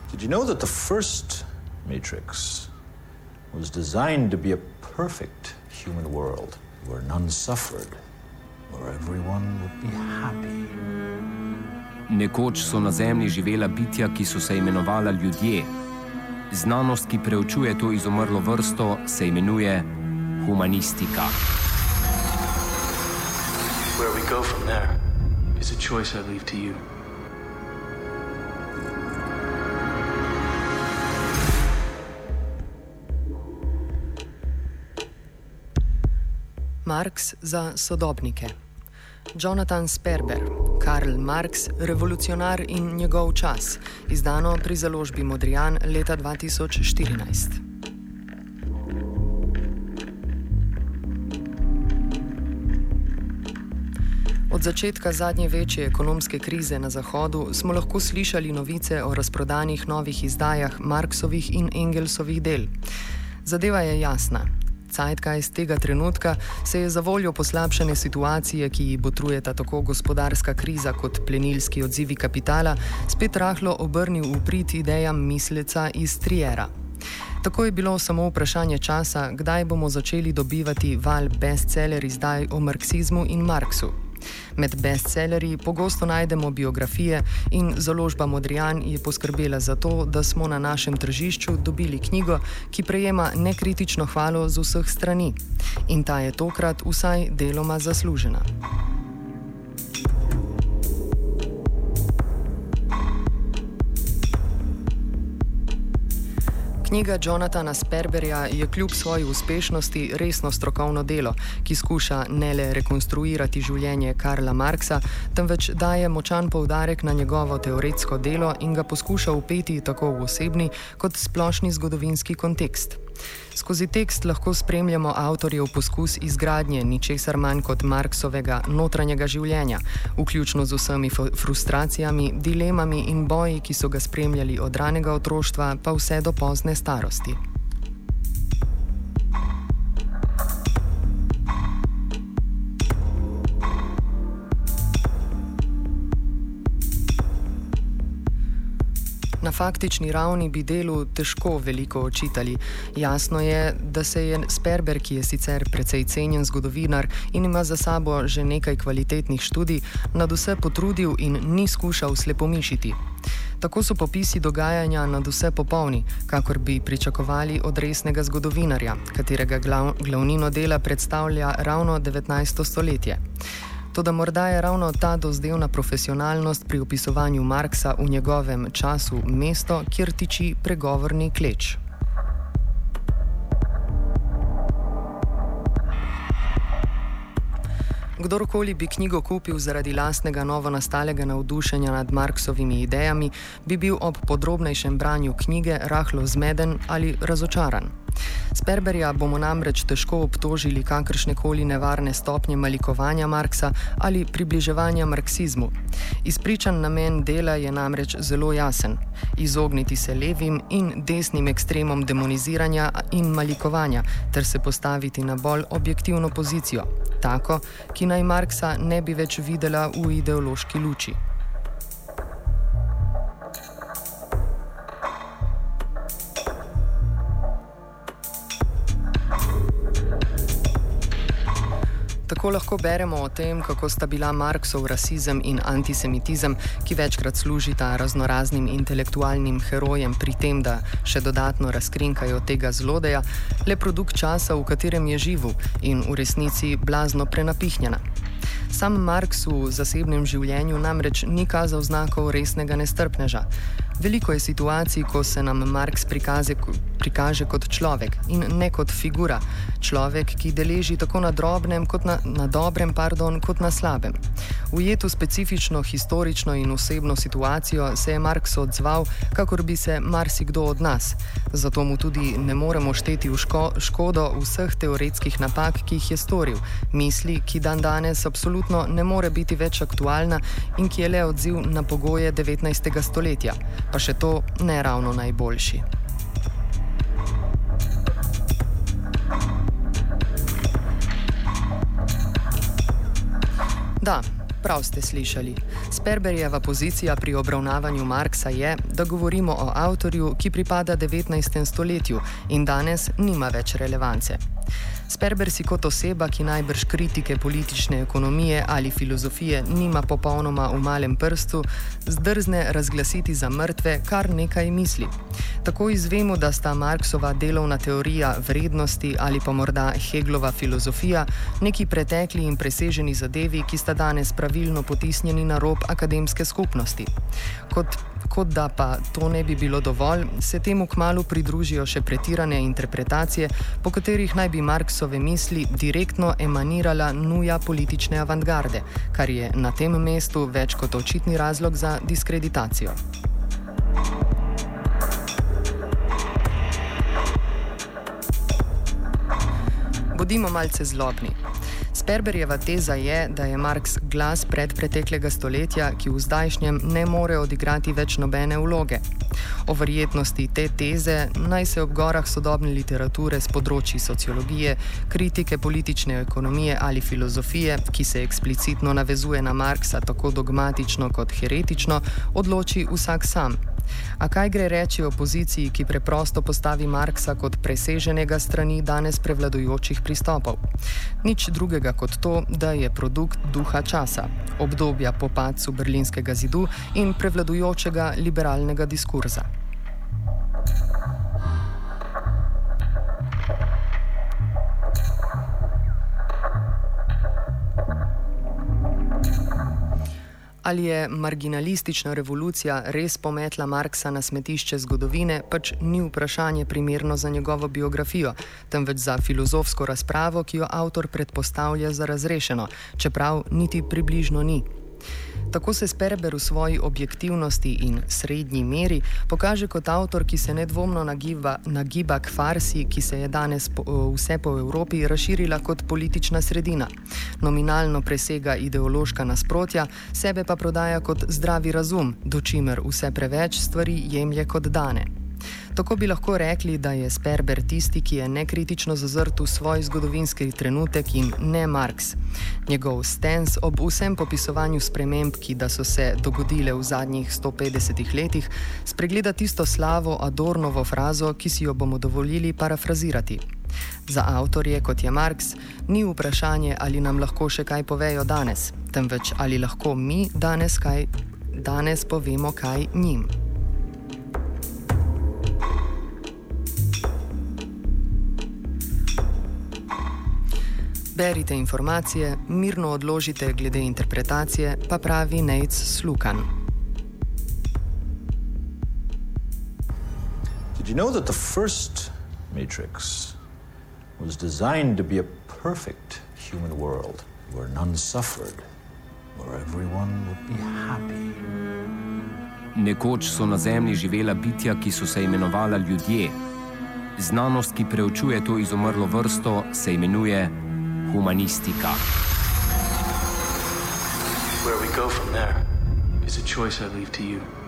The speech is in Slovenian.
Did you know that the first Matrix was designed to be a perfect human world where none suffered, where everyone would be happy? Nekoč so na Zemlji živela bitja, ki so se imenovala ljudje. Znanost, ki preučuje to izumrlo vrsto, se imenuje humanistika. Where we go from there is a choice I leave to you. Marx za sodobnike. Jonathan Sperber, Karl Marx, revolucionar in njegov čas, izdano pri založbi Modrijan leta 2014. Od začetka zadnje večje ekonomske krize na Zahodu smo lahko slišali novice o razprodanih novih izdajah Marxovih in Engelsovih del. Zadeva je jasna. Zeitgeist tega trenutka se je zavoljo poslabšane situacije, ki ji botrujeta tako gospodarska kriza kot plenilski odzivi kapitala, spet rahlo obrnil v prid idejam misleca iz Triera. Tako je bilo samo vprašanje časa, kdaj bomo začeli dobivati val bestseller izdaj o marksizmu in Marksu. Med bestsellerji pogosto najdemo biografije in založba Modrijan je poskrbela za to, da smo na našem tržišču dobili knjigo, ki prejema nekritično hvalo z vseh strani. In ta je tokrat vsaj deloma zaslužena. Knjiga Jonathana Sperberja je kljub svoji uspešnosti resno strokovno delo, ki skuša ne le rekonstruirati življenje Karla Marxa, temveč daje močan poudarek na njegovo teoretsko delo in ga poskuša vpeti tako v osebni kot splošni zgodovinski kontekst. Skozi tekst lahko spremljamo avtorjev poskus izgradnje ničesar manj kot Marksovega notranjega življenja, vključno z vsemi frustracijami, dilemami in boji, ki so ga spremljali od ranega otroštva pa vse do pozne starosti. Na faktični ravni bi delu težko veliko očitali. Jasno je, da se je Sperber, ki je sicer precej cenjen zgodovinar in ima za sabo že nekaj kvalitetnih študij, nadvse potrudil in ni skušal slepomišiti. Tako so popisi dogajanja nadvse popolni, kakor bi pričakovali od resnega zgodovinarja, katerega glavnino dela predstavlja ravno 19. stoletje. Toda morda je ravno ta dozdevna profesionalnost pri opisovanju Marxa v njegovem času mesto, kjer tiči pregovorni kleč. Kdorkoli bi knjigo kupil zaradi lastnega novonastalega navdušenja nad Marksovimi idejami, bi bil ob podrobnejšem branju knjige rahlo zmeden ali razočaran. Sperberja bomo namreč težko obtožili kakršnekoli nevarne stopnje malikovanja Marxa ali približevanja marksizmu. Izpričan namen dela je namreč zelo jasen: izogniti se levim in desnim ekstremom demoniziranja in malikovanja ter se postaviti na bolj objektivno pozicijo, tako, ki naj Marxa ne bi več videla v ideološki luči. Tako lahko beremo o tem, kako sta bila Marksov rasizem in antisemitizem, ki večkrat služita raznoraznim intelektualnim herojem pri tem, da še dodatno razkrinkajo tega zlodeja, le produkt časa, v katerem je živel in v resnici blazno prenapihnjena. Sam Marx v zasebnem življenju namreč ni kazal znakov resnega nestrpneža. Veliko je situacij, ko se nam Marx prikaže kot človek in ne kot figura. Človek, ki deleži tako na dobrem kot na slabem. Ujet v specifično historično in osebno situacijo se je Marx odzval, kakor bi se marsikdo od nas. Zato mu tudi ne moremo šteti v škodo vseh teoretskih napak, ki jih je storil, misli, ki dandanes absolutno ne more biti več aktualna in ki je le odziv na pogoje 19. stoletja. Pa še to ne ravno najboljši. Da, Prav ste slišali. Sperberjeva pozicija pri obravnavanju Marxa je, da govorimo o avtorju, ki pripada 19. stoletju in danes nima več relevance. Sperber si kot oseba, ki najbrž kritike politične ekonomije ali filozofije nima popolnoma v malem prstu, zdrzne razglasiti za mrtve kar nekaj misli. Tako izvemo, da sta Marxova delovna teorija vrednosti ali pa morda Hegelova filozofija neki pretekli in preseženi zadevi, ki sta danes pravilno potisnjeni na rob akademske skupnosti. Kot da pa to ne bi bilo dovolj, se temu kmalu pridružijo še pretirane interpretacije, po katerih naj bi Marxove misli direktno emanirala nuja politične avantgarde, kar je na tem mestu več kot očitni razlog za diskreditacijo. Bodimo malce zlobni. Sperberjeva teza je, da je Marx glas predpreteklega stoletja, ki v zdajšnjem ne more odigrati več nobene vloge. O verjetnosti te teze naj se ob gorah sodobne literature s področji sociologije, kritike politične ekonomije ali filozofije, ki se eksplicitno navezuje na Marxa tako dogmatično kot heretično, odloči vsak sam. A kaj gre reči o poziciji, ki preprosto postavi Marxa kot preseženega strani danes prevladujočih pristopov? Nič drugega kot to, da je produkt duha časa, obdobja po padcu Berlinskega zidu in prevladujočega liberalnega diskurza. Ali je marginalistična revolucija res pometla Marxa na smetišče zgodovine, pač ni vprašanje primerno za njegovo biografijo, temveč za filozofsko razpravo, ki jo avtor predpostavlja za razrešeno, čeprav niti približno ni. Tako se Sperber v svoji objektivnosti in srednji meri pokaže kot avtor, ki se nedvomno nagiba k farsi, ki se je danes vse po Evropi razširila kot politična sredina. Nominalno presega ideološka nasprotja, sebe pa prodaja kot zdravi razum, dočimer vse preveč stvari jemlje kot dane. Tako bi lahko rekli, da je Sperber tisti, ki je nekritično zazrt v svoj zgodovinski trenutek in ne Marx. Njegov stens ob vsem popisovanju sprememb, ki da so se dogodile v zadnjih 150 letih, spregleda tisto slavo Adornovo frazo, ki si jo bomo dovolili parafrazirati. Za avtorje, kot je Marx, ni vprašanje, ali nam lahko še kaj povejo danes, temveč ali lahko mi danes povemo kaj njim. Berite informacije, mirno odložite glede interpretacije, pa pravi Nejc Slukan. Did you know that the first Matrix was designed to be a perfect human world where none suffered, where everyone would be happy? Nekoč so na Zemlji živela bitja, ki so se imenovala ljudje. Znanost, ki preučuje to izumrlo vrsto, se imenuje humanistika. Where we go from there is a choice I leave to you.